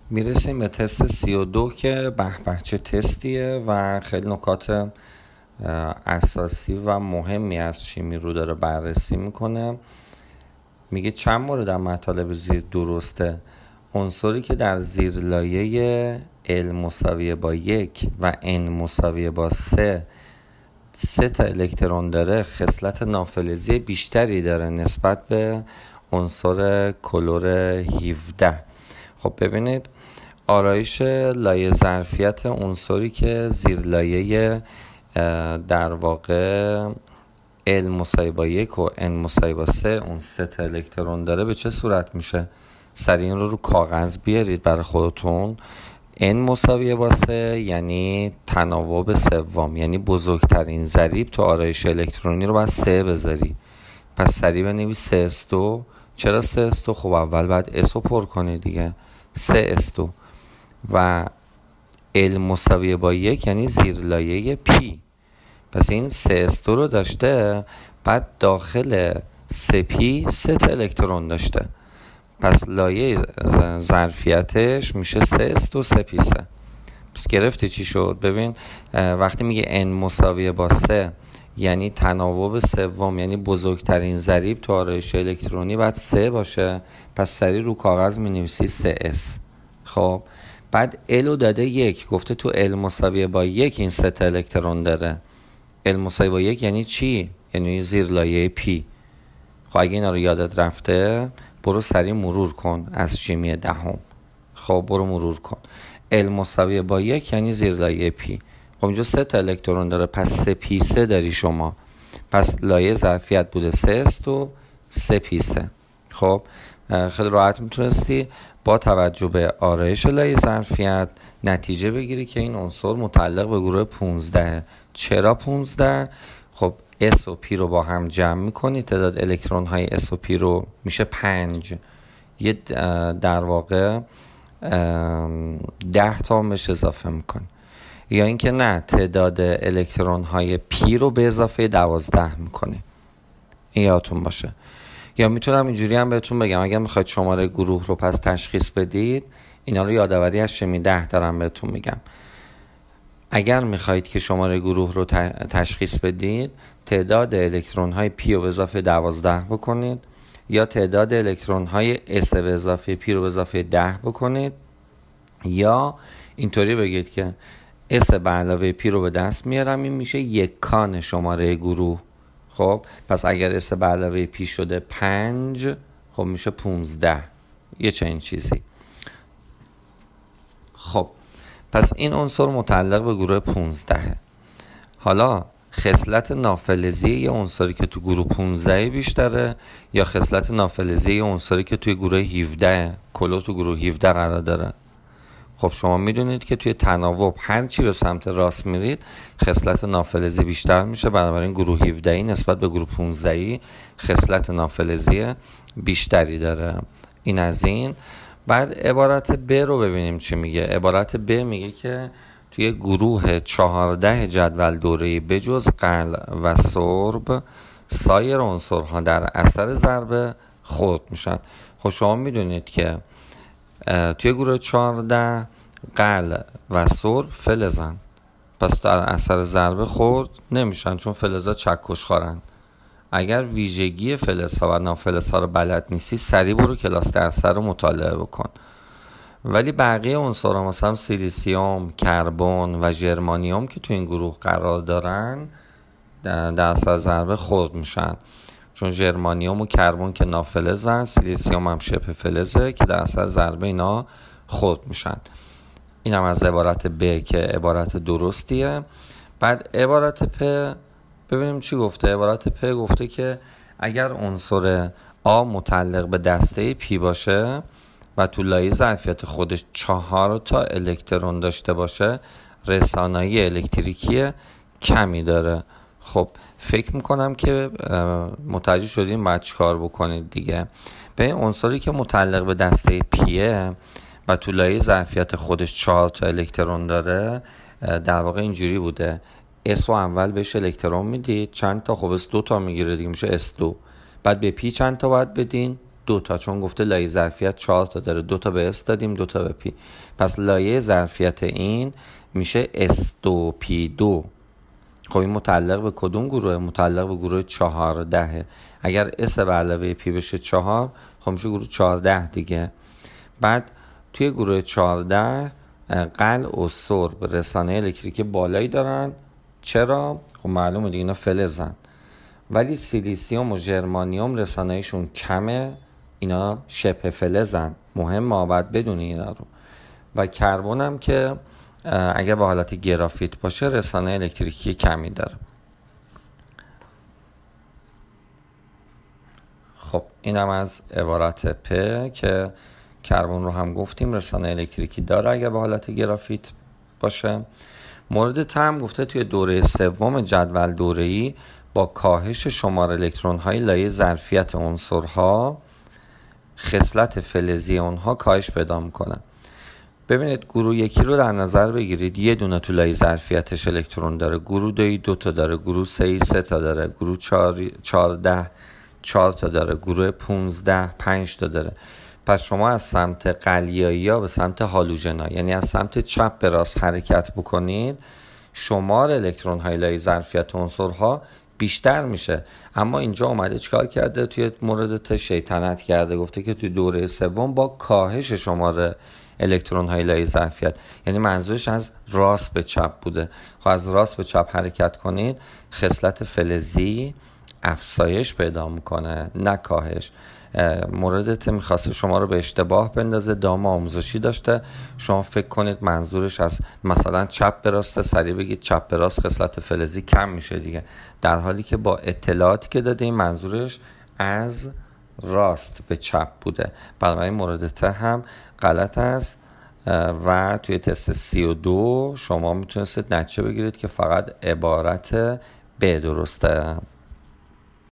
میرسیم به تست 32 که به چه تستیه و خیلی نکات اساسی و مهمی از شیمی رو داره بررسی میکنه. میگه چند مورد از مطالب زیر درسته. عنصری که در زیر لایه L مساویه با 1 و N مساویه با 3 تا الکترون داره خصلت نافلزی بیشتری داره نسبت به عنصر کلور 17. خب ببینید آرایش لایه ظرفیت عنصری که زیر لایه در واقع L مساوی با 1 و N مساوی با 3 اون 3 تا الکترون داره به چه صورت میشه؟ سریع این رو کاغذ بیارید برای خودتون. N مساوی با 3 یعنی تناوب سوم، یعنی بزرگترین ضریب تو آرایش الکترونی رو باید 3 بذاری. پس سریع بنویس 3s2. چرا 3s2؟ خب اول باید S رو پر کنی دیگه، 3s2. و L مساوی با 1 یعنی زیر لایه P. پس این 3s2 رو داشته، بعد داخل 3p 3 تا الکترون داشته. پس لایه ظرفیتش میشه 3s2 3p3. پس گرفتی چی شد؟ ببین وقتی میگه N مساوی با 3 یعنی تناوب سوم، یعنی بزرگترین ضریب تو آرایش الکترونی باید 3 باشه. پس سریع رو کاغذ مینویسی 3s. خب بعد L رو داده 1، گفته تو L مساوی با 1 این 3 تا الکترون داره. L مساوی با 1 یعنی چی؟ یعنی زیر لایه P. خب اگه اینا رو یادت رفته برو سریع مرور کن از شیمی دهم. خب برو مرور کن. L مساوی با 1 یعنی زیر لایه P. خب اینجا 3 تا الکترون داره، پس 3p3 داری شما. پس لایه ظرفیت بوده 3s و 3p3. خب خیلی راحت میتونستی با توجه به آرایش لایه ظرفیت نتیجه بگیری که این عنصر متعلق به گروه 15. چرا 15؟ خب S و P رو با هم جمع میکنی، تعداد الکترون های S و P رو میشه 5. یه در واقع 10 تا بهش اضافه میکنی. یا اینکه نه، تعداد الکترون های P رو به اضافه 12 میکنی. این یادتون باشه. یا میتونم اینجوری هم بهتون بگم اگر میخواید شماره گروه رو پس تشخیص بدید، اینا رو یادآوری از شیمی 10 دارم بهتون میگم. اگر میخواید که شماره گروه رو تشخیص بدید، تعداد الکترون های P رو به اضافه 12 بکنید، یا تعداد الکترون های S به اضافه P رو به اضافه 10 بکنید، یا اینطوری بگید که S به علاوه P رو به دست میارم، این میشه یکان شماره گروه. خب پس اگر S به علاوه P شده 5، خب میشه 15. یه چنین چیزی. خب پس این عنصر متعلق به گروه 15. حالا خصلت نافلزی یه عنصری که تو گروه 15 بیشتره یا خصلت نافلزی یه عنصری که توی گروه 17 کلو تو گروه 17 قرار داره؟ خب شما میدونید که توی تناوب هر چی به سمت راست میرید خصلت نافلزی بیشتر میشه، بنابراین گروه 17 نسبت به گروه 15 خصلت نافلزی بیشتری داره. این از این. بعد عبارت ب رو ببینیم چی میگه. عبارت ب میگه که توی گروه 14 جدول دوره‌ای بجز قلع و سرب سایر عنصرها در اثر ضربه خرد میشن. خب شما میدونید که توی گروه 14 قلع و سرب فلزن، پس در اثر ضربه خرد نمیشن چون فلزها چکش خارن. اگر ویژگی فلزها و نافلزها رو بلد نیستی سریع برو کلاس درس رو مطالعه بکن. ولی بقیه عنصرها مثلا سیلیسیوم، کربن و ژرمانیوم که تو این گروه قرار دارن در اثر ضربه خرد میشن، چون ژرمانیوم و کربن که نافلزن، سیلیسیوم هم شبه فلزه که در اثر ضربه اینا خرد میشن. این هم از عبارت ب که عبارت درستیه. بعد عبارت پ ببینیم چی گفته. عبارت پ گفته که اگر عنصر آ متعلق به دسته پی باشه و تو لایه ظرفیت خودش 4 تا الکترون داشته باشه رسانایی الکتریکی کمی داره. خب فکر میکنم که متوجه شدیم باید چیکار بکنید دیگه. به این عنصری که متعلق به دسته پیه و تو لایه ظرفیت خودش 4 تا الکترون داره، در واقع اینجوری بوده. S رو اول بهش الکترون میدید چند تا، خب S 2 تا میگیره دیگه، میشه S2. بعد به P چند تا باید بدین؟ 2 تا، چون گفته لایه ظرفیت 4 تا داره، 2 تا به S دادیم 2 تا به P. پس لایه ظرفیت این میشه S2P2. خب این متعلق به کدوم گروه؟ متعلق به گروه 14. اگر S به علاوه P بشه 4، خب میشه گروه 14 دیگه. بعد توی گروه 14 قلع و سرب رسانه الکتریکی بالایی دارن. چرا؟ خب معلومه دیگه اینا فلزن. ولی سیلیسیوم و ژرمانیوم رسانه‌شون کمه، اینا شبه فلزن. مهمه باید بدونی اینا رو. و کربن هم که اگر به حالت گرافیت باشه رسانه الکتریکی کمی داره. خب اینم از عبارت پ که کربن رو هم گفتیم رسانه الکتریکی داره اگر به حالت گرافیت باشه. مورد ت هم گفته توی دوره سوم جدول دوره‌ای با کاهش شمار الکترون‌های لایه ظرفیت عنصرها خصلت فلزی اونها کاهش پیدا میکنه. ببینید گروه یکی رو در نظر بگیرید، یه دونه تو لایه ظرفیتش الکترون داره. گروه 2 تا داره. گروه 3 تا داره. گروه 14 4 تا داره. گروه 15 5 تا داره. پس شما از سمت قلیایی‌ها به سمت هالوژن‌ها، یعنی از سمت چپ به راست حرکت بکنید، شمار الکترون‌های لایه ظرفیت عنصرها بیشتر میشه. اما اینجا اومده چیکار کرده؟ توی مورد ت شیطنت کرده، گفته که توی دوره سوم با کاهش شمار الکترون‌های لایه ظرفیت، یعنی منظورش از راست به چپ بوده. خب از راست به چپ حرکت کنید، خصلت فلزی افزایش پیدا میکنه نه کاهش. موردت میخواسته شما رو به اشتباه بندازه، دام آموزشی داشته، شما فکر کنید منظورش از مثلا چپ به راسته، سریع بگید چپ به راست خصلت فلزی کم میشه دیگه، در حالی که با اطلاعاتی که داده این منظورش از راست به چپ بوده. بنابراین مورد ت هم غلط است و توی تست 32 شما میتونستید نتیجه بگیرید که فقط عبارت ب درسته.